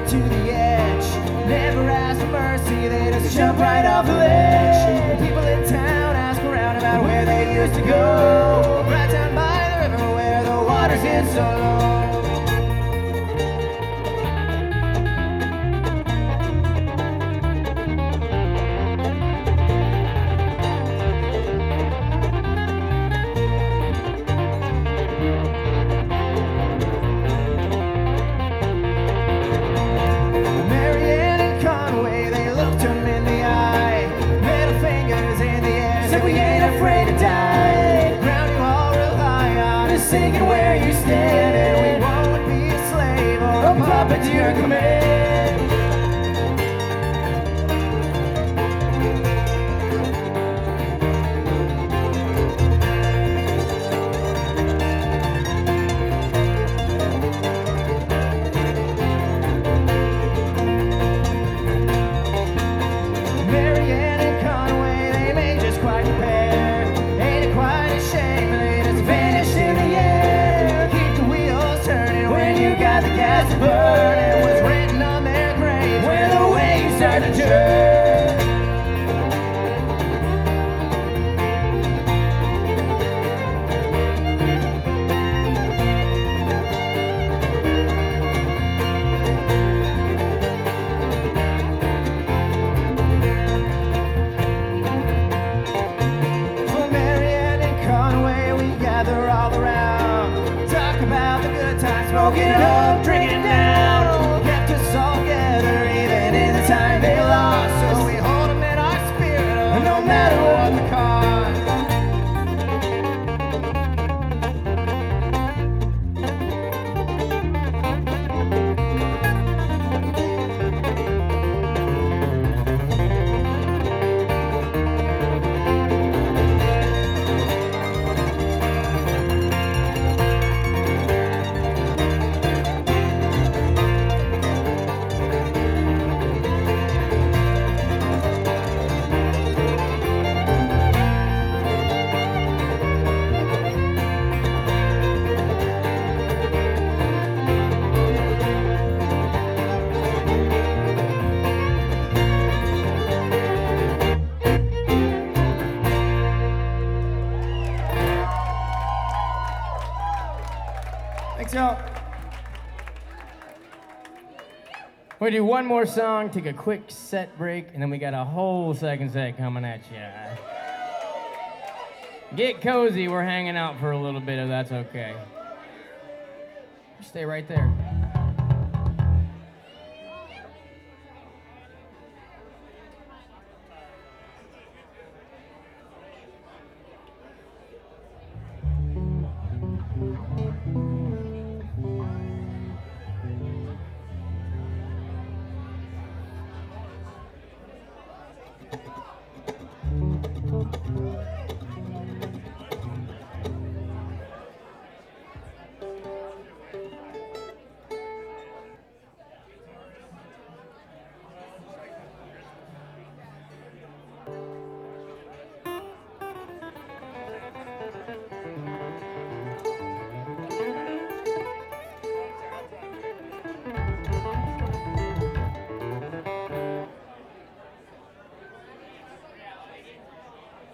to the edge. Never ask for mercy, they just jump right off the ledge. People in town ask around about where they used to go. Right down by the river where the water's in so low. Singing where you stand, and we won't be a slave or a puppet to your command. Marianne and Conway, they may just quite compare. Ain't it quite a shame they just vanished in the air? Keep the wheels turning when you got the gas to burn. It was written on their graves where the waves start to churn. For Marianne and Conway, we gather all around, talk about the good times, smoking up, drinking down. Kept us all together even in the time they lost. So we hold them in our spirit, no matter what the cost. Thanks, y'all. We'll do one more song, take a quick set break, and then we got a whole second set coming at you. Get cozy, we're hanging out for a little bit if that's okay. Stay right there.